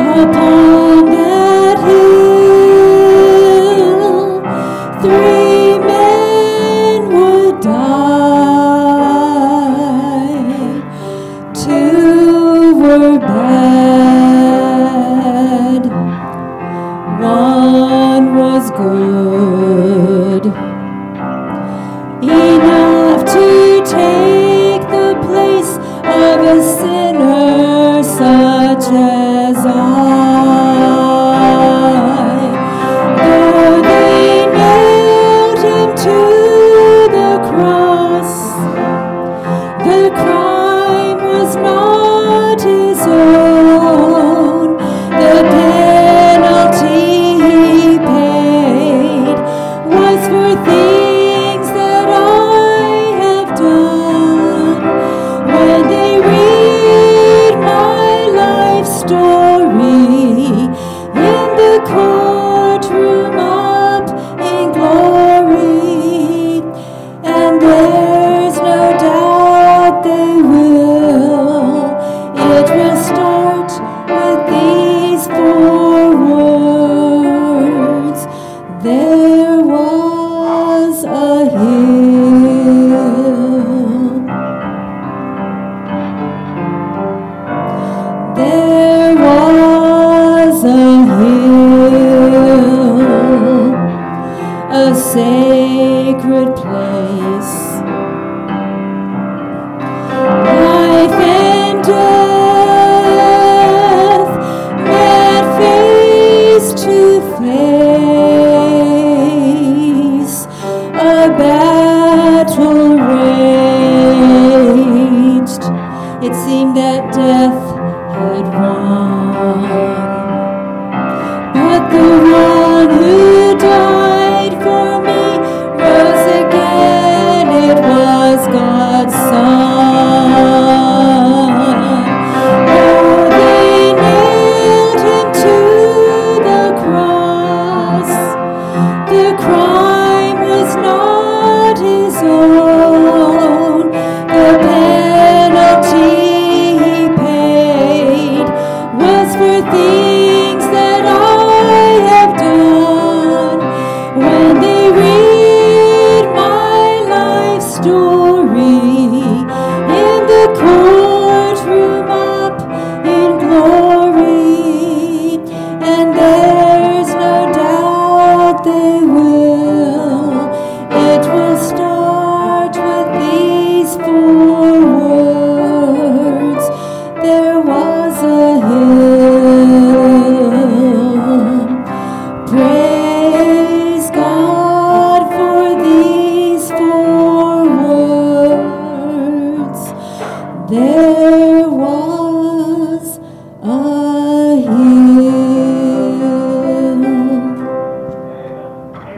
Upon that hill, 3 men would die. 2 were bad. 1 was good. Enough to take the place of a sinner such as I. Though they nailed him to the cross, the crime was not his own. The penalty he paid was for things that I have done. When they read my life story in the courtroom up in glory, and there's no doubt they will, it will start with these 4 words: there was a hill. There was a hill, a sacred place. Life and death met face to face. A battle raged. It seemed that death had won. But the one who died for me rose again. It was God's Son. Oh, they nailed him to the cross. The crime was not his own. The penalty he paid was for things that I have done. When they read my life story in the courtroom up in glory, and there's no doubt they will, it will start with these 4 words: there was a hill. Praise God for these 4 words: there